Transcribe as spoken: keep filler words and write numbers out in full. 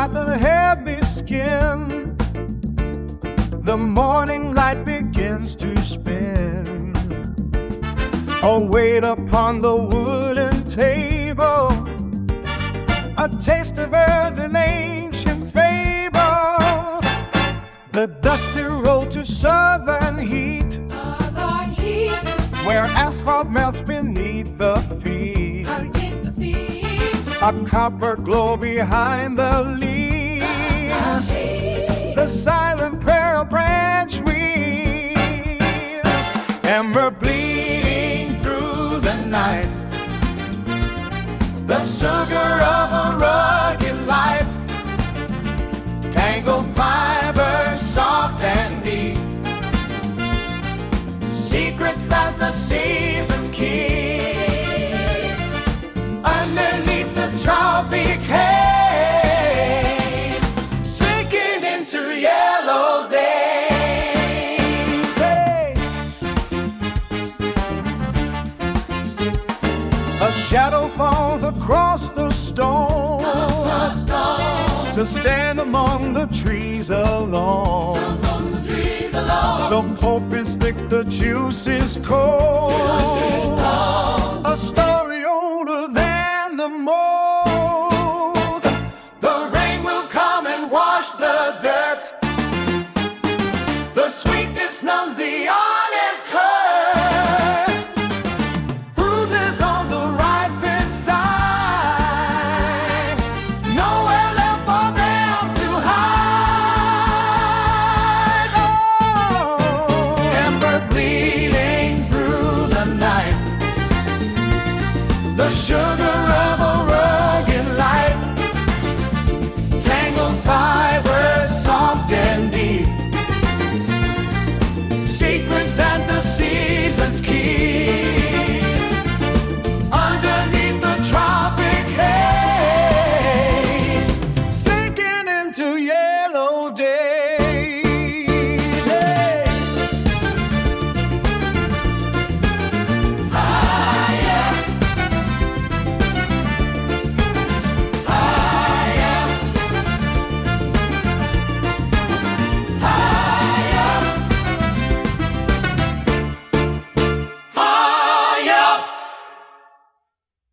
without the heavy skin. The morning light begins to spin. A weight upon the wooden table, a taste of earth and ancient fable. The dusty road to southern heat, Southern heat, where asphalt melts beneath the feet. beneath the feet. A copper glow behind the leaves, the silent prayer of branch weaves. And we're bleeding through the night, the sugar of a rugged life. Tangled fibers, soft and deep, secrets that the seasons keep. Underneath the tropic haze, sinking into yellow days. Hey. A shadow falls across the stone to stand among the trees alone. Among the trees alone. The pulp is thick, the juice is cold. A story older than the mold. The rain will come and wash the dirt. The sweetness numbs the